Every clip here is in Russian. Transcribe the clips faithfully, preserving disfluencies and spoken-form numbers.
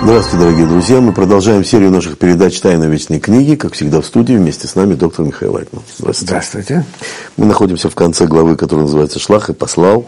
Здравствуйте, дорогие друзья. Мы продолжаем серию наших передач «Тайна вечной книги». Как всегда в студии вместе с нами доктор Михаил Айтман. Здравствуйте. Здравствуйте. Мы находимся в конце главы, которая называется «Шлах и послал».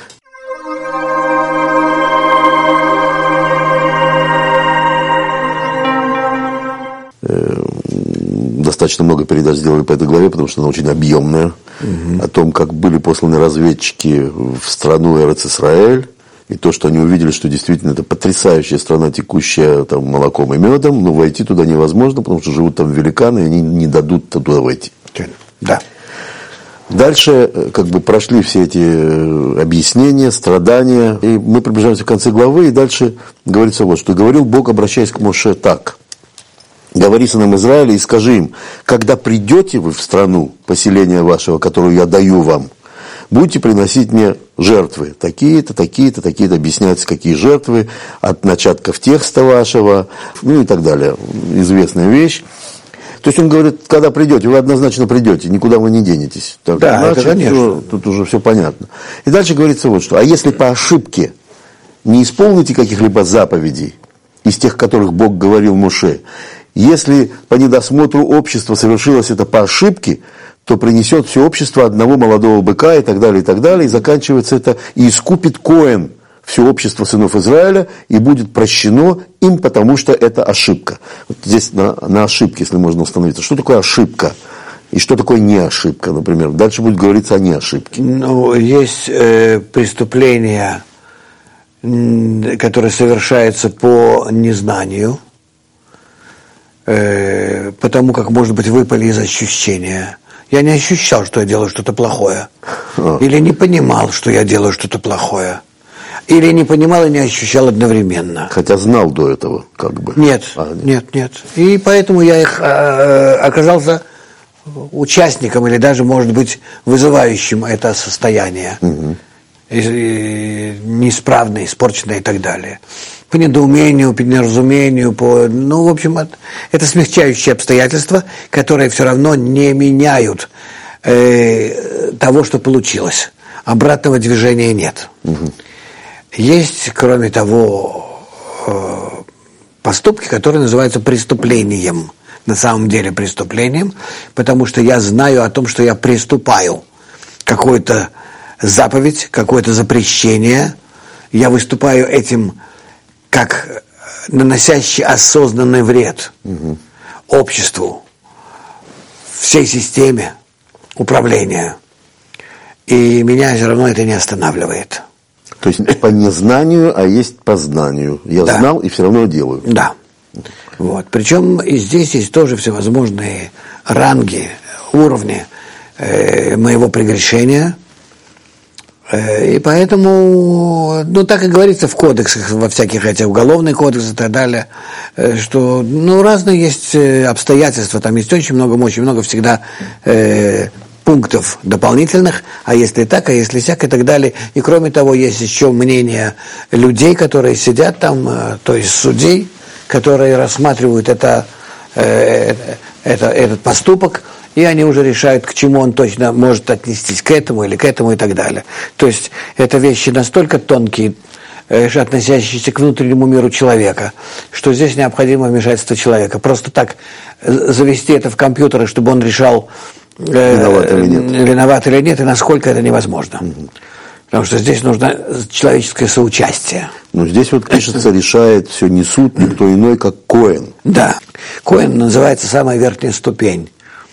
Достаточно много передач сделали по этой главе, потому что она очень объемная. Угу. О том, как были посланы разведчики в страну Эрец-Исраэль. И то, что они увидели, что действительно это потрясающая страна, текущая там молоком и медом, но войти туда невозможно, потому что живут там великаны, и они не дадут туда войти. Да. Дальше как бы прошли все эти объяснения, страдания, и мы приближаемся к концу главы, и дальше говорится вот, что говорил Бог, обращаясь к Моше так. Говори сынам Израиля и скажи им, когда придете вы в страну поселения вашего, которую я даю вам, будете приносить мне жертвы. Такие-то, такие-то, такие-то. Объясняются, какие жертвы. От начатков текста вашего. Ну и так далее. Известная вещь. То есть он говорит, когда придете, вы однозначно придете. Никуда вы не денетесь. Так, да, иначе, это конечно. Все, тут уже все понятно. И дальше говорится вот что. А если по ошибке не исполните каких-либо заповедей, из тех, которых Бог говорил Моше, если по недосмотру общества совершилось это по ошибке, то принесет все общество одного молодого быка и так далее, и так далее. И заканчивается это, и искупит Коэн все общество сынов Израиля, и будет прощено им, потому что это ошибка. Вот здесь на, на ошибке, если можно остановиться. Что такое ошибка? И что такое не ошибка, например? Дальше будет говориться о не ошибке. Ну, есть э, преступления, которые совершаются по незнанию, э, потому как, может быть, выпали из ощущения. Я не ощущал, что я делаю что-то плохое. А. Или не понимал, что я делаю что-то плохое. Или не понимал и не ощущал одновременно. Хотя знал до этого, как бы. Нет, а, нет, нет, нет. И поэтому я их, э, оказался участником или даже, может быть, вызывающим это состояние. Угу. И, и, неисправное, испорченное и так далее. По недоумению, по неразумению, по, ну, в общем, это, это смягчающие обстоятельства, которые все равно не меняют э, того, что получилось. Обратного движения нет. Угу. Есть, кроме того, э, поступки, которые называются преступлением. На самом деле преступлением, потому что я знаю о том, что я приступаю какую-то заповедь, какое-то запрещение. Я выступаю этим как наносящий осознанный вред угу. обществу, всей системе управления. И меня все равно это не останавливает. То есть по незнанию, а есть по знанию. Я да. знал и все равно делаю. Да. Вот. Причем и здесь есть тоже всевозможные ранги, уровни э, моего прегрешения. И поэтому, ну, так и говорится в кодексах, во всяких этих уголовных кодексах и так далее, что, ну, разные есть обстоятельства, там есть очень много, очень много всегда э, пунктов дополнительных, а если так, а если сяк и так далее. И кроме того, есть еще мнение людей, которые сидят там, то есть судей, которые рассматривают это, э, это, этот поступок, и они уже решают, к чему он точно может отнестись, к этому или к этому и так далее. То есть это вещи настолько тонкие, э, относящиеся к внутреннему миру человека, что здесь необходимо вмешательство человека. Просто так завести это в компьютеры, чтобы он решал, э, виноват или нет, виноват или нет, и насколько это невозможно. Угу. Потому что здесь нужно человеческое соучастие. Но здесь вот пишется, решает все не суд, никто иной, как Коэн. Да. Коэн называется самая верхняя ступень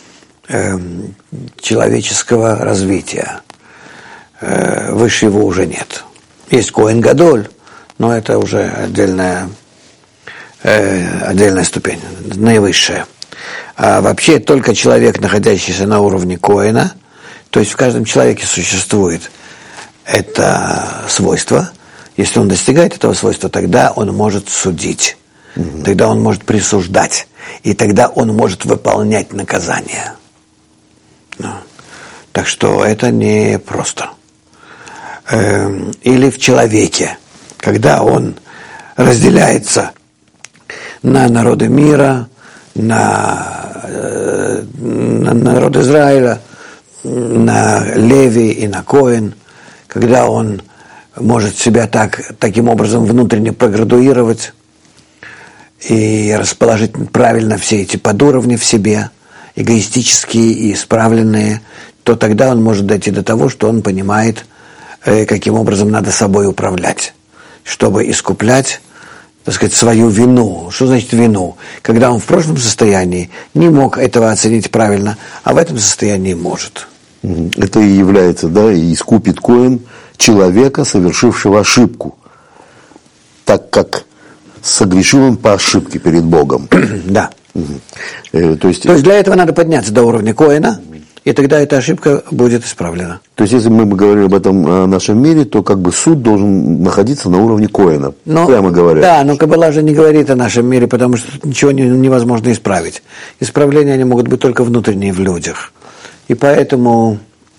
человеческого развития. Выше его уже нет. Есть Коэн Гадоль, но это уже отдельная, отдельная ступень, наивысшая. А вообще только человек, находящийся на уровне Коэна, то есть в каждом человеке существует это свойство. Если он достигает этого свойства, тогда он может судить, угу. тогда он может присуждать, и тогда он может выполнять наказание. Ну, так что это не просто. Эм, или в человеке, когда он разделяется на народы мира, на, э, на народ Израиля, на Леви и на Коэн, когда он может себя так, таким образом внутренне проградуировать, и расположить правильно все эти подуровни в себе, эгоистические и исправленные, то тогда он может дойти до того, что он понимает, каким образом надо собой управлять, чтобы искуплять, так сказать, свою вину. Что значит вину? Когда он в прошлом состоянии не мог этого оценить правильно, а в этом состоянии может. Это и является, да, и искупит коэн человека, совершившего ошибку, так как согрешил он по ошибке перед Богом. Да. Угу. Э, то есть... то есть для этого надо подняться до уровня коэна, и тогда эта ошибка будет исправлена. То есть если мы говорим об этом о нашем мире, то как бы суд должен находиться на уровне коэна, но, прямо говоря. Да, но Каббала же не говорит о нашем мире, потому что ничего не, невозможно исправить. Исправления они могут быть только внутренние в людях. И поэтому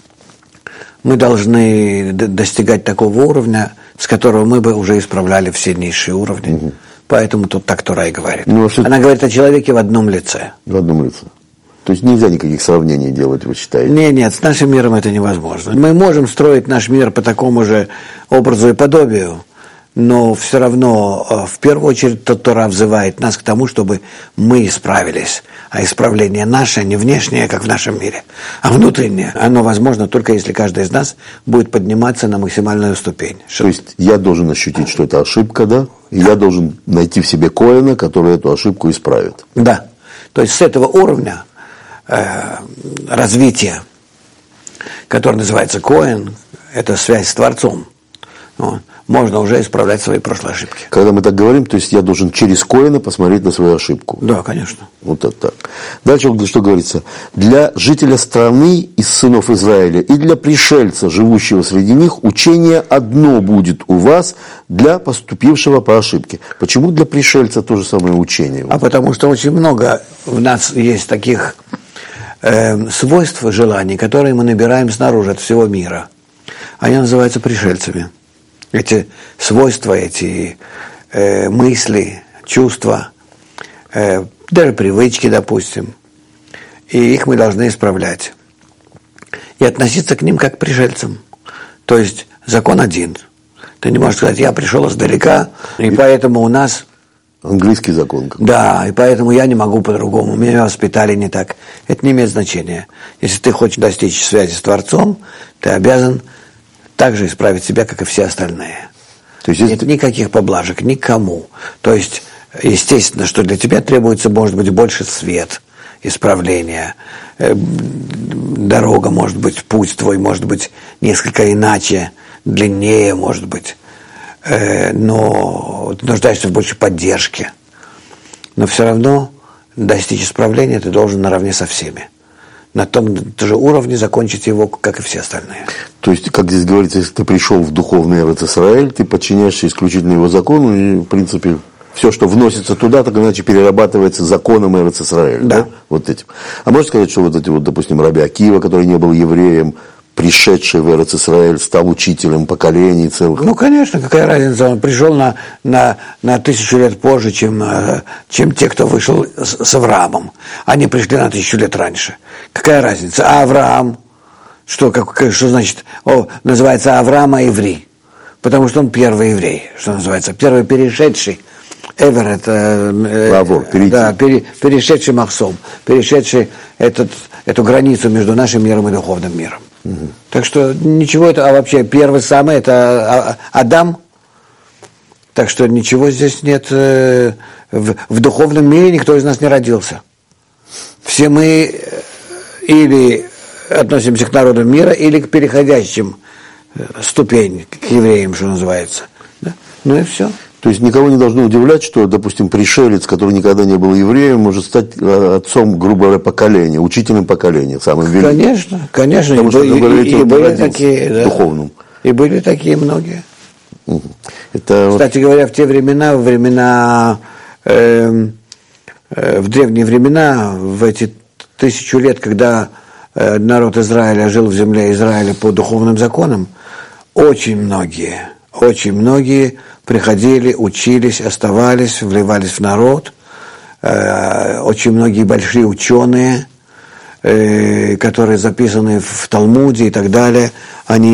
мы должны достигать такого уровня, с которого мы бы уже исправляли все низшие уровни. Угу. Поэтому тут так Тора и говорит. Ну, а что... Она говорит о человеке в одном лице. В одном лице. То есть нельзя никаких сравнений делать, вы считаете? Нет, нет, с нашим миром это невозможно. Мы можем строить наш мир по такому же образу и подобию, но все равно в первую очередь Тора взывает нас к тому, чтобы мы исправились. А исправление наше не внешнее, как в нашем мире, а внутреннее. Оно возможно только если каждый из нас будет подниматься на максимальную ступень. То есть я должен ощутить, что это ошибка, да? И да. Я должен найти в себе коэна, который эту ошибку исправит. Да. То есть с этого уровня э, развития, который называется коэн, это связь с Творцом, вот, можно уже исправлять свои прошлые ошибки. Когда мы так говорим, то есть я должен через коэна посмотреть на свою ошибку. Да, конечно. Вот это так. Дальше что говорится. Для жителя страны из сынов Израиля и для пришельца, живущего среди них, учение одно будет у вас для поступившего по ошибке. Почему для пришельца то же самое учение? А потому что очень много в нас есть таких э, свойств и желаний, которые мы набираем снаружи от всего мира. Они называются пришельцами. Эти свойства, эти э, мысли, чувства, э, даже привычки, допустим, и их мы должны исправлять. И относиться к ним как к пришельцам. То есть закон один. Ты не можешь сказать, я пришел издалека, и, и поэтому у нас... Английский закон. Какой-то. Да, и поэтому я не могу по-другому, меня воспитали не так. Это не имеет значения. Если ты хочешь достичь связи с Творцом, ты обязан также исправить себя, как и все остальные. То есть нет никаких поблажек никому. То есть, естественно, что для тебя требуется, может быть, больше свет, исправления. Дорога, может быть, путь твой, может быть, несколько иначе, длиннее, может быть. Но ты нуждаешься в большей поддержке. Но все равно достичь исправления ты должен наравне со всеми. На том же уровне закончить его, как и все остальные. То есть, как здесь говорится, если ты пришел в духовный Эрец Исраэль, ты подчиняешься исключительно его закону, и, в принципе, все, что вносится туда, так иначе перерабатывается законом Эрец Исраэль. Да. Да? Вот этим. А можно сказать, что вот эти вот, допустим, Раби Акива, который не был евреем, пришедший в Эрец Исраэль, стал учителем поколений целых? Ну, конечно, какая разница, он пришел на, на, на тысячу лет позже, чем, чем те, кто вышел с, с Авраамом. Они пришли на тысячу лет раньше. Какая разница? А Авраам, что, как, что значит, о, называется Авраам еврей? Потому что он первый еврей, что называется, первый перешедший. Эвер, это э, Лавор, да, пере, перешедший махсом, перешедший этот, эту границу между нашим миром и духовным миром. Угу. Так что ничего это, а вообще первый самый это Адам. Так что ничего здесь нет. В, в духовном мире никто из нас не родился. Все мы или относимся к народу мира, или к переходящим ступеням, к евреям, что называется. Да? Ну и все. То есть никого не должно удивлять, что, допустим, пришелец, который никогда не был евреем, может стать отцом, грубо говоря, поколения, учителем поколения, самым великим. Конечно, конечно. Потому что, и, и, и были такие, да, духовным. И были такие многие. Угу. Это Кстати вот... говоря, в те времена, в времена, э, э, в древние времена, в эти тысячу лет, когда э, народ Израиля жил в земле Израиля по духовным законам, очень многие, очень многие приходили, учились, оставались, вливались в народ. Э, очень многие большие ученые, э, которые записаны в Талмуде и так далее, они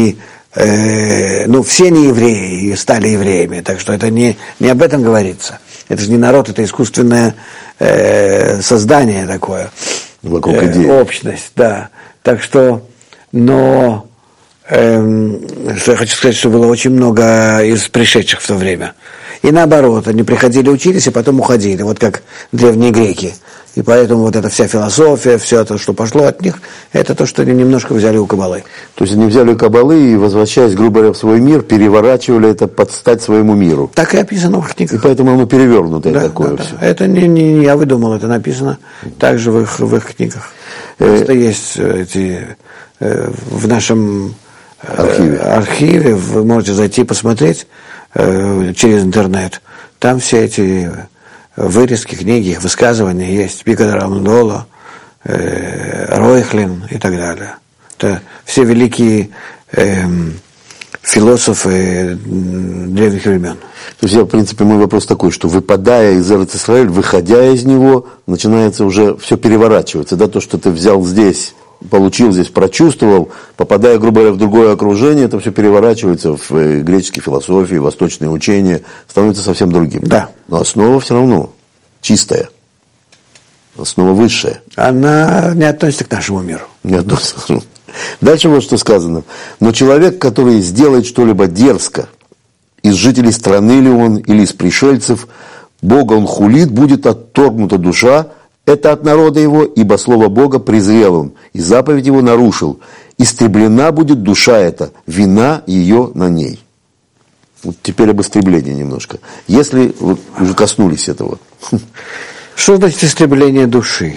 э, ну, все не евреи стали евреями, так что это не, не об этом говорится. Это же не народ, это искусственное э, создание такое. Вокруг э, идеи. Общность, да. Так что, но э, что я хочу сказать, что было очень много из пришедших в то время. И наоборот, они приходили, учились, и потом уходили, вот как древние греки. И поэтому вот эта вся философия, все это, что пошло от них, это то, что они немножко взяли у Каббалы. То есть они взяли у Каббалы и, возвращаясь, грубо говоря, в свой мир, переворачивали это под стать своему миру. Так и описано в их книгах. И поэтому оно перевернутое да, такое да, все. Да. Это не, не, не я выдумал, это написано также в их, в их книгах. Просто есть эти, э, в нашем э, архиве. архиве, вы можете зайти посмотреть э, через интернет. Там все эти вырезки книги, их высказывания есть. Пикадо Рамдола, э, Ройхлин и так далее. Это все великие э, философы древних времен. То есть, в принципе, мой вопрос такой, что выпадая из Эрец-Исраэль, выходя из него, начинается уже все переворачиваться. Да, то, что ты взял здесь, получил здесь, прочувствовал, попадая, грубо говоря, в другое окружение, это все переворачивается в греческие философии, восточные учения, становится совсем другим. Да. Но основа все равно чистая, основа высшая. Она не относится к нашему миру. Не относится. Дальше вот что сказано. Но человек, который сделает что-либо дерзко, из жителей страны ли он, или из пришельцев, Бога он хулит, будет отторгнута душа, это от народа его, ибо слово Бога презрел он, и заповедь его нарушил. Истреблена будет душа эта, вина ее на ней. Вот теперь об истреблении немножко. Если вы уже коснулись этого. Что значит истребление души?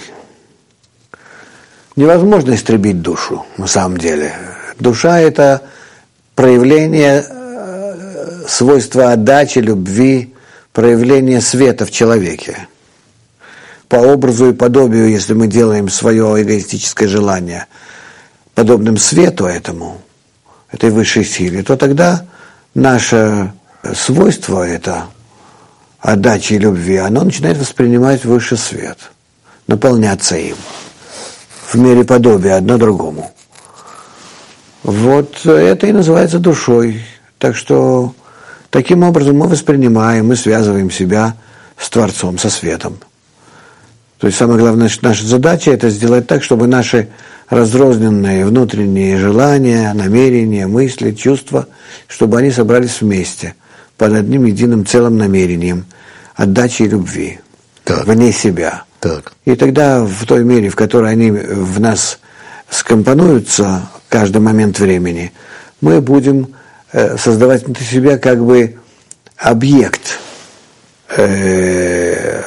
Невозможно истребить душу, на самом деле. Душа – это проявление свойства отдачи, любви, проявление света в человеке. По образу и подобию, если мы делаем свое эгоистическое желание подобным свету этому, этой высшей силе, то тогда наше свойство, это отдачи и любви, оно начинает воспринимать высший свет, наполняться им в мере подобия одно другому. Вот это и называется душой. Так что таким образом мы воспринимаем, мы связываем себя с Творцом, со светом. То есть самая главная наша задача – это сделать так, чтобы наши разрозненные внутренние желания, намерения, мысли, чувства, чтобы они собрались вместе под одним единым целым намерением отдачи и любви, так. вне себя. Так. И тогда в той мере, в которой они в нас скомпонуются каждый момент времени, мы будем э, создавать внутри себя как бы объект, э,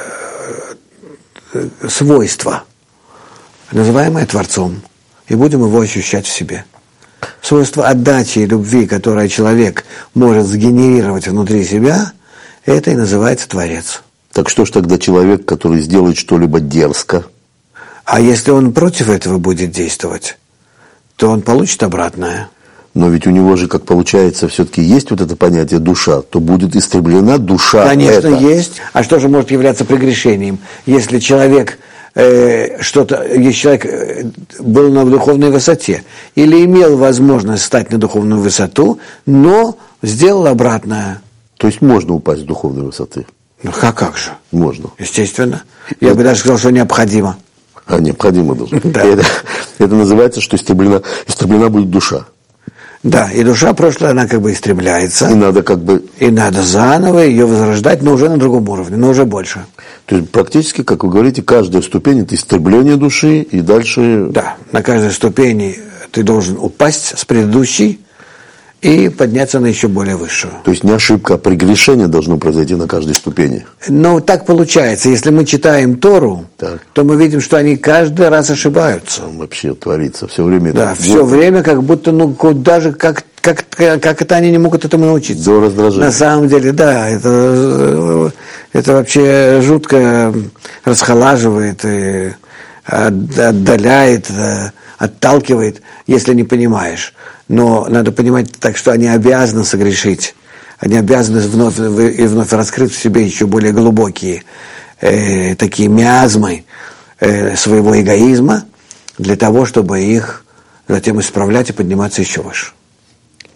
свойства, называемое Творцом, и будем его ощущать в себе. Свойство отдачи и любви, которое человек может сгенерировать внутри себя, это и называется Творец. Так что ж тогда человек, который сделает что-либо дерзко? А если он против этого будет действовать, то он получит обратное. Но ведь у него же, как получается, все-таки есть вот это понятие душа, то будет истреблена душа. Конечно, это. есть. А что же может являться прегрешением? Если человек, э, что-то, если человек был на духовной высоте или имел возможность стать на духовную высоту, но сделал обратное. То есть можно упасть с духовной высоты? Ну, а как же? Можно. Естественно. Я бы даже сказал, что необходимо. А, необходимо должно. Да. Это, это называется, что истреблена, истреблена будет душа. Да, и душа прошлая, она как бы истребляется. И надо как бы... И надо заново ее возрождать, но уже на другом уровне, но уже больше. То есть практически, как вы говорите, каждая ступень – это истребление души, и дальше... Да, на каждой ступени ты должен упасть с предыдущей и подняться на еще более высшую. То есть не ошибка, а прегрешение должно произойти на каждой ступени. Но так получается, если мы читаем Тору, Так. то мы видим, что они каждый раз ошибаются. Там вообще творится все время. Да, это все до- время как будто, ну, даже как, как, как это они не могут этому научиться. До раздражения. На самом деле, да, это, это вообще жутко расхолаживает, и отдаляет, отталкивает, если не понимаешь. Но надо понимать так, что они обязаны согрешить. Они обязаны вновь и вновь раскрыть в себе еще более глубокие э, такие миазмы э, своего эгоизма, для того, чтобы их затем исправлять и подниматься еще выше.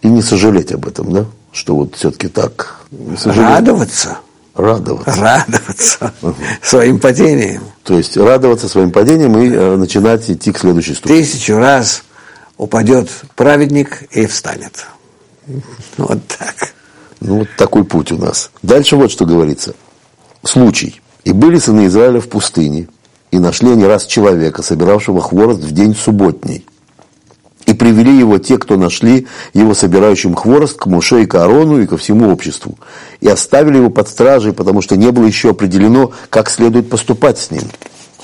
И не сожалеть об этом, да? Что вот все-таки так. Радоваться. Радоваться. Радоваться угу. своим падением. То есть радоваться своим падением и э, начинать идти к следующей ступени. Тысячу раз упадет праведник и встанет. Вот так. Ну, вот такой путь у нас. Дальше вот что говорится. Случай. «И были сыны Израиля в пустыне, и нашли они раз человека, собиравшего хворост в день субботний. И привели его те, кто нашли его собирающим хворост, к Моше и к Аарону и ко всему обществу. И оставили его под стражей, потому что не было еще определено, как следует поступать с ним.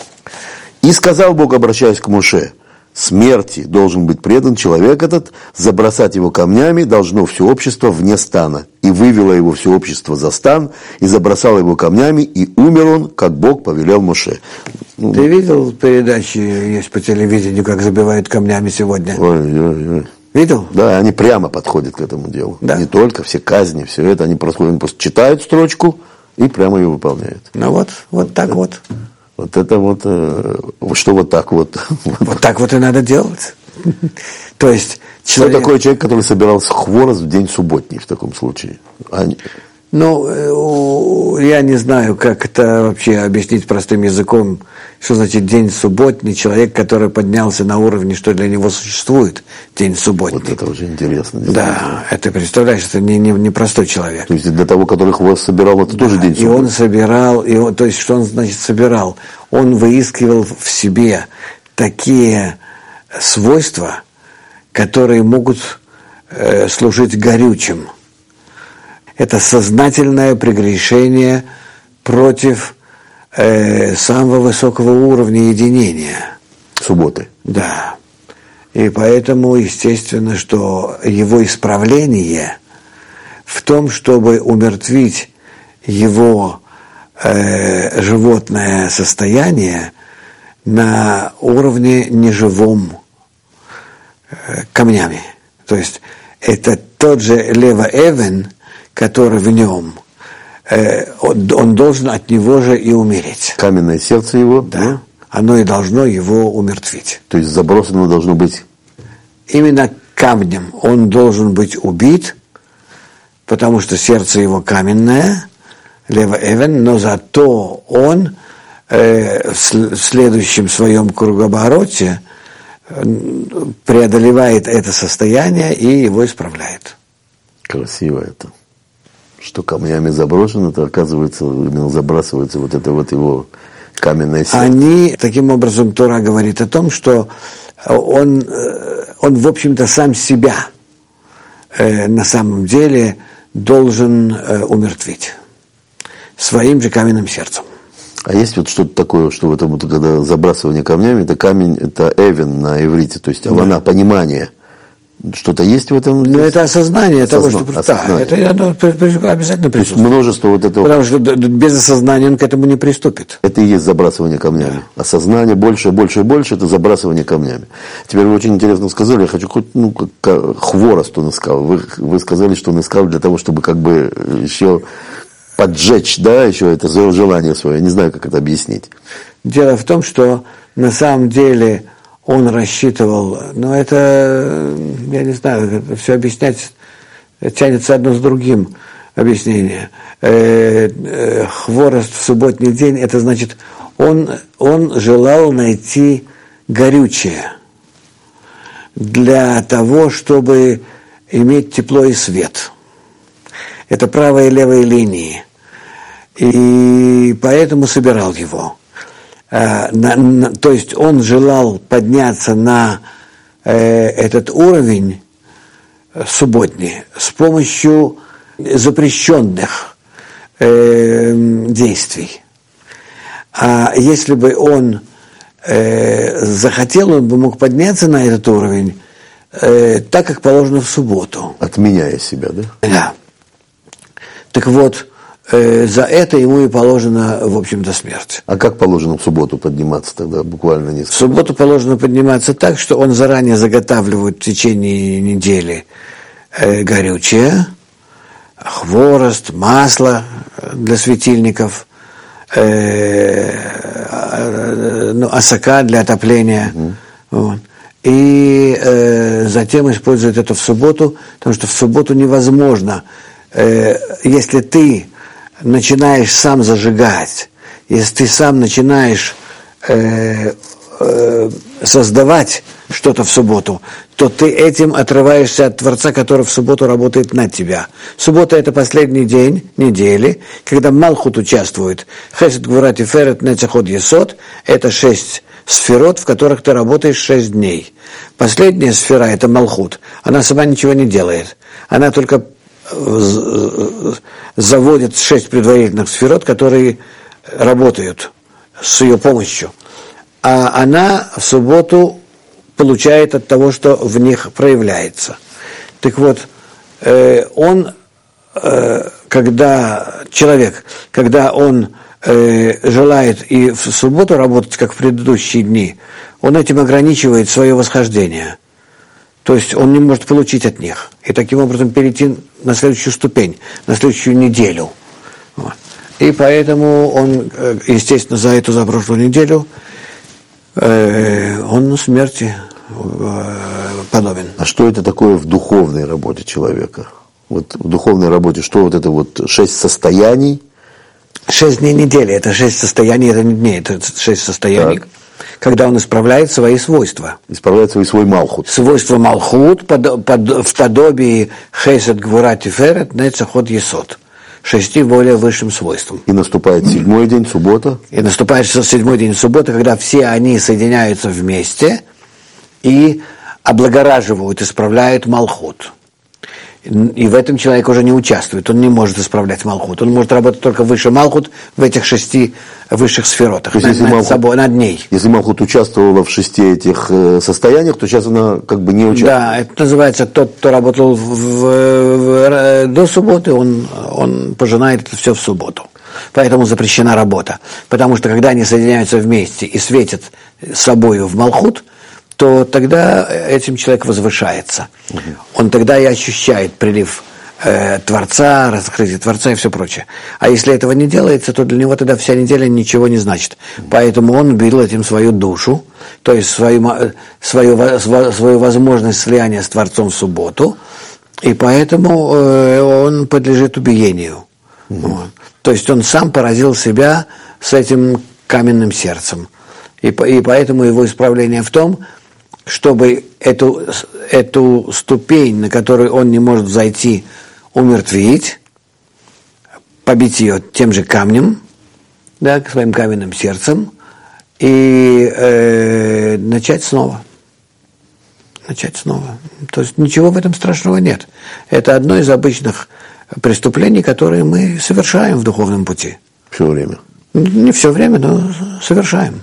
И сказал Бог, обращаясь к Моше: смерти должен быть предан человек этот, забросать его камнями должно все общество вне стана. И вывело его все общество за стан, и забросало его камнями, и умер он, как Бог повелел Моше». Ну, ты видел передачи есть по телевидению, как забивают камнями сегодня? Ой, ой, ой. Видел? Да, они прямо подходят к этому делу. Да. Не только, все казни, все это, они происходят, они просто читают строчку и прямо ее выполняют. Ну вот, вот так вот. Вот это вот, э, что вот так вот. Вот так вот и надо делать. То есть человек... Что такое человек, который собирал хворост в день субботний в таком случае? Они... Ну, я не знаю, как это вообще объяснить простым языком, что значит день субботний, человек, который поднялся на уровне, что для него существует день субботний. Вот это уже интересно. Да, это, представляешь, это не, не, не простой человек. То есть для того, который хвост собирал, это да, тоже день субботний. И он собирал, и он, то есть что он, значит, собирал? Он выискивал в себе такие свойства, которые могут э, служить горючим. Это сознательное прегрешение против э, самого высокого уровня единения. Субботы. Да. И поэтому, естественно, что его исправление в том, чтобы умертвить его э, животное состояние на уровне неживом э, камнями. То есть это тот же Лева Эвен, который в нем, э, он, он должен от него же и умереть. Каменное сердце его? Да. да. Оно и должно его умертвить. То есть забросано должно быть? Именно камнем он должен быть убит, потому что сердце его каменное, Лева Эвен, но зато он э, в следующем своем кругообороте преодолевает это состояние и его исправляет. Красиво это. Что камнями заброшено, то оказывается, именно забрасывается вот это вот его каменное сердце. Они, таким образом, Тора говорит о том, что он, он в общем-то, сам себя э, на самом деле должен э, умертвить своим же каменным сердцем. А есть вот что-то такое, что в этом, вот, когда забрасывание камнями, это камень, это эвен на иврите, то есть авана, да. Понимание. Что-то есть в этом? Ну, это осознание Осозна... того, что... Осознание. Да, это оно обязательно присутствует. Множество вот этого... Потому что без осознания он к этому не приступит. Это и есть забрасывание камнями. Да. Осознание больше, больше и больше, это забрасывание камнями. Теперь вы очень интересно сказали, я хочу хоть, ну, как хворост он искал. Вы, вы сказали, что он искал для того, чтобы как бы еще поджечь, да, еще это желание свое. Я не знаю, как это объяснить. Дело в том, что на самом деле... Он рассчитывал, но это, я не знаю, это все объяснять тянется одно с другим объяснение. Э, э, хворост в субботний день, это значит, он, он желал найти горючее для того, чтобы иметь тепло и свет. Это правая и левая линии. И поэтому собирал его. На, на, то есть он желал подняться на э, этот уровень субботний с помощью запрещенных э, действий. А если бы он э, захотел, он бы мог подняться на этот уровень э, так, как положено в субботу. Отменяя себя, да? Да. Так вот, за это ему и положено, в общем-то, смерть. А как положено в субботу подниматься тогда, буквально несколько? В субботу положено подниматься так, что он заранее заготавливает в течение недели э, горючее, хворост, масло для светильников, э, э, ну, осака для отопления. Угу. Вот. и э, затем использует это в субботу, потому что в субботу невозможно, э, если ты начинаешь сам зажигать, если ты сам начинаешь э, э, создавать что-то в субботу, то ты этим отрываешься от Творца, который в субботу работает на тебя. Суббота – это последний день недели, когда Малхут участвует. Хесед, Гвура, Тиферет, Нецах, Од, Есод – это шесть сферот, в которых ты работаешь шесть дней. Последняя сфера – это Малхут. Она сама ничего не делает. Она только заводит шесть предварительных сферот, которые работают с ее помощью. А она в субботу получает от того, что в них проявляется. Так вот, э, он, э, когда человек, когда он э, желает и в субботу работать, как в предыдущие дни, он этим ограничивает свое восхождение. То есть он не может получить от них. И таким образом перейти на следующую ступень, на следующую неделю. Вот. И поэтому он, естественно, за эту, за прошлую неделю, он смерти подобен. А что это такое в духовной работе человека? Вот в духовной работе что вот это вот шесть состояний? Шесть дней недели, это шесть состояний, это не дней, это шесть состояний, так. Когда он исправляет свои свойства. Исправляет свой, свой Малхут. Свойства Малхут под, под, в подобии Хесед, Гвура, Тиферет, Нецах, Од, Есод. Шести более высшим свойствам. И наступает седьмой день, суббота. И наступает седьмой день субботы, когда все они соединяются вместе и облагораживают, исправляют Малхут. И в этом человек уже не участвует, он не может исправлять Малхут. Он может работать только выше Малхут в этих шести высших сферотах, то есть, над, Малхут, собой, над ней. Если Малхут участвовала в шести этих э, состояниях, то сейчас она как бы не участвует. Да, это называется, тот, кто работал в, в, в, до субботы, он, он пожинает это все в субботу. Поэтому запрещена работа. Потому что когда они соединяются вместе и светят собою в Малхут, то тогда этим человек возвышается. Угу. Он тогда и ощущает прилив э, Творца, раскрытие Творца и все прочее. А если этого не делается, то для него тогда вся неделя ничего не значит. Угу. Поэтому он убил этим свою душу, то есть свою, свою, свою возможность слияния с Творцом в субботу, и поэтому э, он подлежит убиению. Угу. Вот. То есть он сам поразил себя с этим каменным сердцем. И, и поэтому его исправление в том, чтобы эту, эту ступень, на которую он не может взойти, умертвить, побить ее тем же камнем, да, своим каменным сердцем, и э, начать снова. Начать снова. То есть ничего в этом страшного нет. Это одно из обычных преступлений, которые мы совершаем в духовном пути. Все время. Не все время, но совершаем.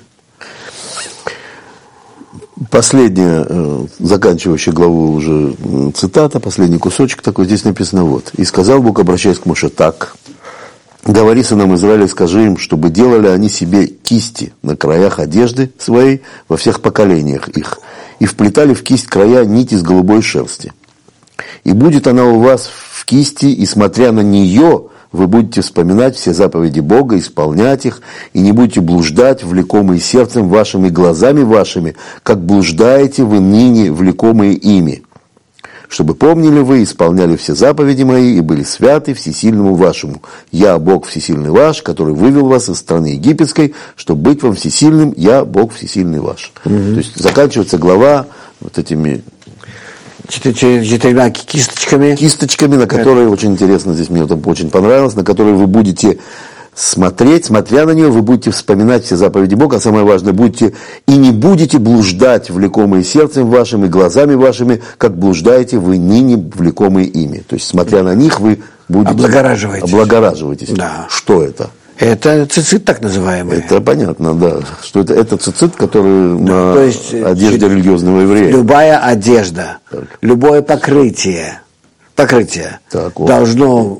Последняя, заканчивающая главу уже цитата, последний кусочек такой, здесь написано вот. «И сказал Бог, обращаясь к Моше, так, говори сынам Израиля, скажи им, чтобы делали они себе кисти на краях одежды своей во всех поколениях их, и вплетали в кисть края нить из голубой шерсти. И будет она у вас в кисти, и смотря на нее, вы будете вспоминать все заповеди Бога, исполнять их, и не будете блуждать, влекомые сердцем вашим и глазами вашими, как блуждаете вы ныне, влекомые ими. Чтобы помнили вы, исполняли все заповеди мои, и были святы всесильному вашему. Я, Бог всесильный ваш, который вывел вас из страны египетской, чтобы быть вам всесильным, я, Бог всесильный ваш». Mm-hmm. То есть заканчивается глава вот этими... четырьмя кисточками. Кисточками, на которые, очень интересно, здесь мне это очень понравилось, на которые вы будете смотреть, смотря на нее, вы будете вспоминать все заповеди Бога, а самое важное, будете и не будете блуждать, влекомые сердцем вашим и глазами вашими, как блуждаете вы ныне, влекомые ими. То есть, смотря на них, вы будете... Облагораживаетесь. Облагораживаетесь. Да. Что это? Это цицит так называемый. Это понятно, да. Что это, это цицит, который да, на то есть, одежде религиозного еврея. Любая одежда, так. любое покрытие, покрытие так, вот. должно,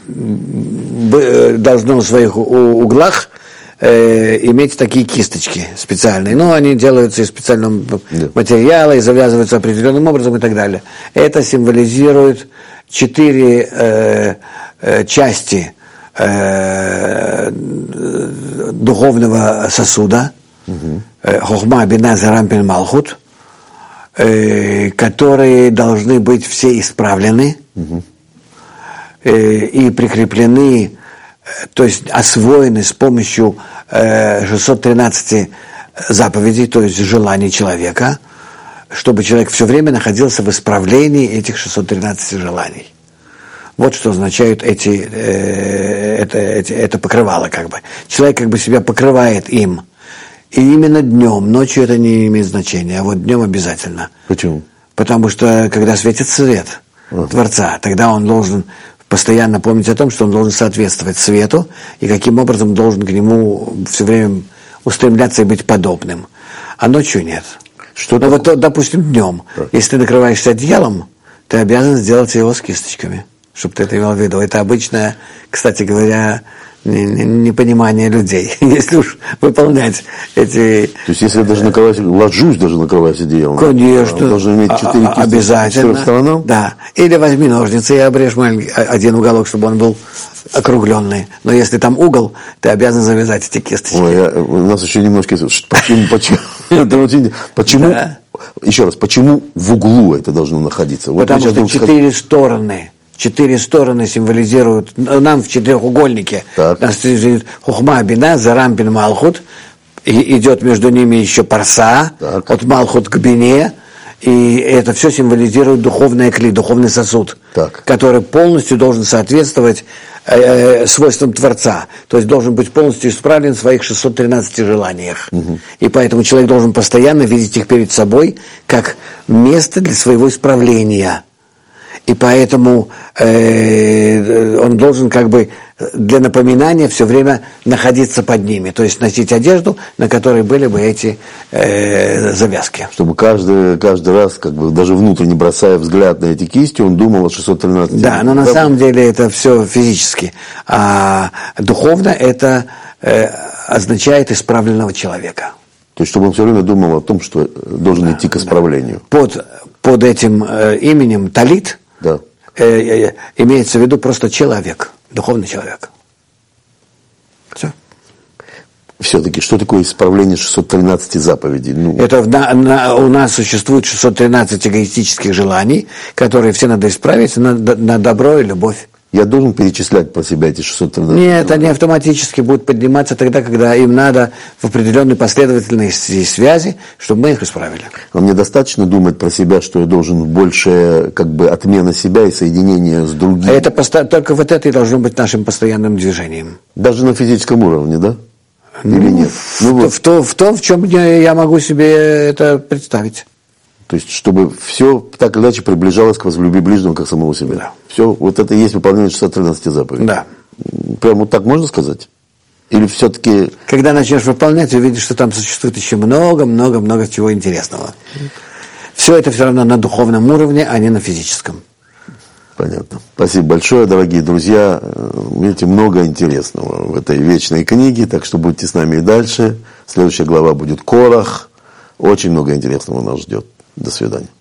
должно в своих углах э, иметь такие кисточки специальные. Ну, они делаются из специального да. материала и завязываются определенным образом и так далее. Это символизирует четыре э, э, части духовного сосуда, хохма, бина, зарампин, малхут, э, которые должны быть все исправлены угу. э, и прикреплены, то есть освоены с помощью э, шестисот тринадцати заповедей, то есть желаний человека, чтобы человек все время находился в исправлении этих шестисот тринадцати желаний. Вот что означают эти, э, это, эти, это покрывало, как бы. Человек как бы себя покрывает им. И именно днем, ночью это не имеет значения, а вот днем обязательно. Почему? Потому что, когда светит свет а. Творца, тогда он должен постоянно помнить о том, что он должен соответствовать свету, и каким образом должен к нему все время устремляться и быть подобным. А ночью нет. Что ну вот, допустим, днем, так. Если ты накрываешься одеялом, ты обязан сделать его с кисточками, чтобы ты это имел в виду. Это обычное, кстати говоря, непонимание людей, если уж выполнять эти... То есть, если я даже накрываюсь, ложусь даже накрываюсь одеялом. Конечно. Должен иметь четыре кисти обязательно. По сторонам? Да. Или возьми ножницы и обрежь один уголок, чтобы он был округленный. Но если там угол, ты обязан завязать эти кисточки. Ой, я, у нас еще немножко... Почему? Почему? Почему? Да. Еще раз, почему в углу это должно находиться? Вот потому что четыре сказать... стороны... Четыре стороны символизируют, нам в четырехугольнике, нас хухма бина, зарампин малхут, и идет между ними еще парса, так. От малхут к бине, и это все символизирует духовное кли, духовный сосуд, так. Который полностью должен соответствовать э, свойствам Творца, то есть должен быть полностью исправлен в своих шестистах тринадцати желаниях. Угу. И поэтому человек должен постоянно видеть их перед собой как место для своего исправления. И поэтому э, он должен как бы для напоминания все время находиться под ними, то есть носить одежду, на которой были бы эти э, завязки. Чтобы каждый, каждый раз, как бы даже внутренне бросая взгляд на эти кисти, он думал о шестистах тринадцати. Да, но на да? самом деле это все физически. А духовно это э, означает исправленного человека. То есть, чтобы он все время думал о том, что должен да, идти к исправлению. Да. Под, под этим э, именем талит да. э, э, имеется в виду просто человек, духовный человек. Все. Все-таки, что такое исправление шестисот тринадцати заповедей? Ну... Это на, на, у нас существует шестьсот тринадцать эгоистических желаний, которые все надо исправить на, на добро и любовь. Я должен перечислять про себя эти шестьсот тринадцать? Нет, они автоматически будут подниматься тогда, когда им надо в определенной последовательности связи, чтобы мы их исправили. А мне достаточно думать про себя, что я должен больше как бы отмена себя и соединение с другими? Это поста- только вот это и должно быть нашим постоянным движением. Даже на физическом уровне, да? Или ну, нет? В, ну, вот. в, в, в том, в чем я могу себе это представить. То есть, чтобы все так или иначе приближалось к возлюби ближнего, как самого себя. Да. Все, вот это и есть выполнение шестисот тринадцати заповедей. Да. Прямо вот так можно сказать? Или все-таки... Когда начнешь выполнять, увидишь, что там существует еще много-много-много чего интересного. Все это все равно на духовном уровне, а не на физическом. Понятно. Спасибо большое, дорогие друзья. Видите, много интересного в этой вечной книге, так что будьте с нами и дальше. Следующая глава будет Корах. Очень много интересного нас ждет. До свидания.